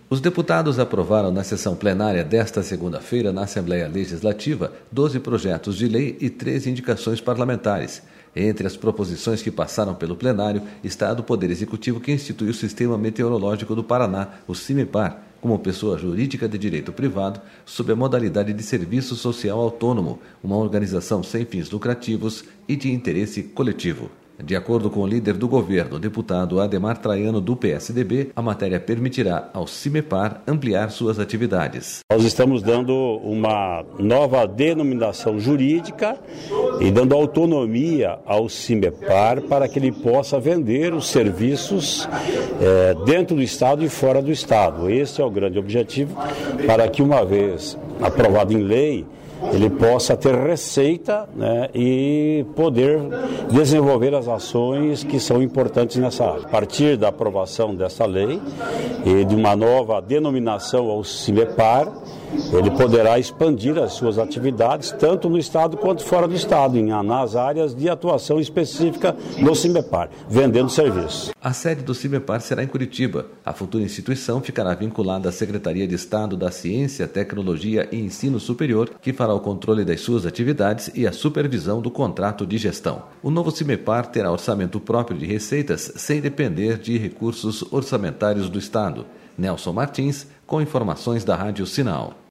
Os deputados aprovaram na sessão plenária desta segunda-feira, na Assembleia Legislativa, 12 projetos de lei e 13 indicações parlamentares. Entre as proposições que passaram pelo plenário está a do Poder Executivo que institui o Sistema Meteorológico do Paraná, o CIMEPAR, como pessoa jurídica de direito privado, sob a modalidade de serviço social autônomo, uma organização sem fins lucrativos e de interesse coletivo. De acordo com o líder do governo, o deputado Ademar Traiano, do PSDB, a matéria permitirá ao CIMEPAR ampliar suas atividades. Nós estamos dando uma nova denominação jurídica e dando autonomia ao CIMEPAR para que ele possa vender os serviços dentro do Estado e fora do Estado. Esse é o grande objetivo, para que, uma vez aprovado em lei, ele possa ter receita, né, e poder desenvolver as ações que são importantes nessa área. A partir da aprovação dessa lei e de uma nova denominação ao CIMEPAR, ele poderá expandir as suas atividades tanto no Estado quanto fora do Estado, nas áreas de atuação específica do CIMEPAR, vendendo serviços. A sede do CIMEPAR será em Curitiba. A futura instituição ficará vinculada à Secretaria de Estado da Ciência, Tecnologia e Ensino Superior, que fará o controle das suas atividades e a supervisão do contrato de gestão. O novo CIMEPAR terá orçamento próprio de receitas, sem depender de recursos orçamentários do Estado. Nelson Martins, com informações da Rádio Sinal.